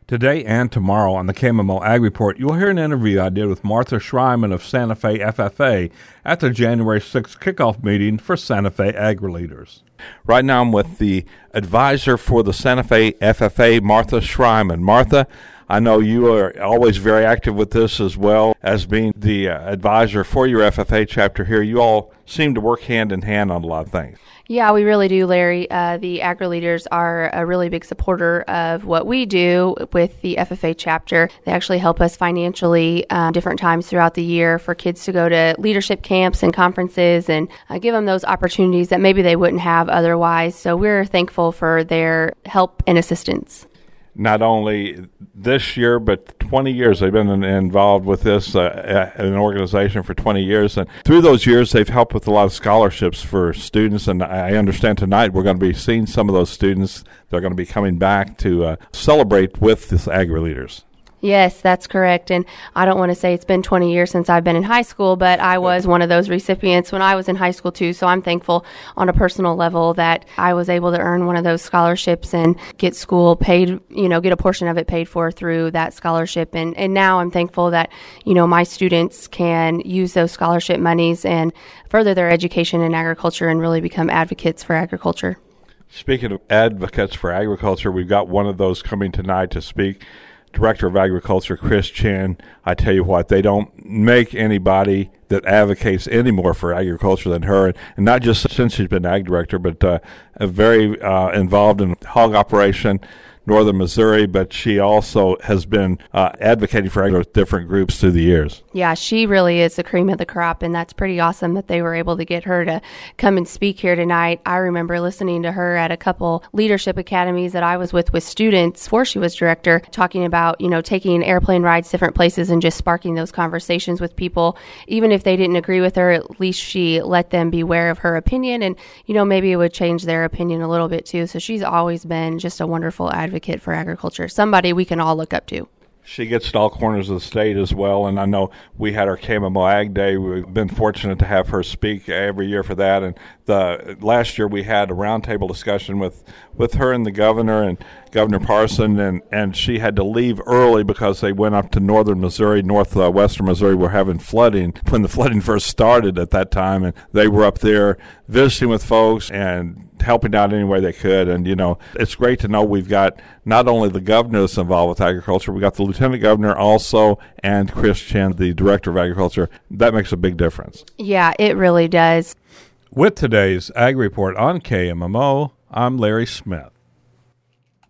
Today and tomorrow on the KMMO Ag Report, you'll hear an interview I did with Martha Schreiman of Santa Fe FFA at the January 6th kickoff meeting for Santa Fe Agri-Leaders. Right now I'm with the advisor for the Santa Fe FFA, Martha Schreiman. Martha, I know you are always very active with this as well as being the advisor for your FFA chapter here. You all seem to work hand in hand on a lot of things. Yeah, we really do, Larry. The Agri-Leaders are a really big supporter of what we do with the FFA chapter. They actually help us financially different times throughout the year for kids to go to leadership camps and conferences and give them those opportunities that maybe they wouldn't have otherwise. So we're thankful for their help and assistance. Not only this year, but 20 years. They've been involved with this, an organization for 20 years. And through those years, they've helped with a lot of scholarships for students. And I understand tonight we're going to be seeing some of those students. They're going to be coming back to celebrate with this Agri-Leaders. Yes, that's correct. And I don't want to say it's been 20 years since I've been in high school, but I was one of those recipients when I was in high school too. So I'm thankful on a personal level that I was able to earn one of those scholarships and get school paid, get a portion of it paid for through that scholarship. And now I'm thankful that, my students can use those scholarship monies and further their education in agriculture and really become advocates for agriculture. Speaking of advocates for agriculture, we've got one of those coming tonight to speak. Director of Agriculture, Chris Chin. I tell you what, they don't make anybody that advocates any more for agriculture than her, and not just since she's been ag director, but very involved in hog operation, northern Missouri, but she also has been advocating for different groups through the years. Yeah, she really is the cream of the crop, and that's pretty awesome that they were able to get her to come and speak here tonight. I remember listening to her at a couple leadership academies that I was with students before she was director, talking about, taking airplane rides different places and just sparking those conversations with people. Even if they didn't agree with her, at least she let them be aware of her opinion, and, maybe it would change their opinion a little bit too. So she's always been just a wonderful advocate for agriculture, somebody we can all look up to. She gets to all corners of the state as well, and I know we had our KMMO Ag Day. We've been fortunate to have her speak every year for that, and last year we had a roundtable discussion with her and the governor and Governor Parson, and she had to leave early because they went up to northern Missouri, northwestern Missouri were having flooding when the flooding first started at that time, and they were up there visiting with folks and helping out any way they could. And, it's great to know we've got not only the governor that's involved with agriculture, we got the lieutenant governor also, and Chris Chin, the director of agriculture. That makes a big difference. Yeah, it really does. With today's Ag Report on KMMO, I'm Larry Smith.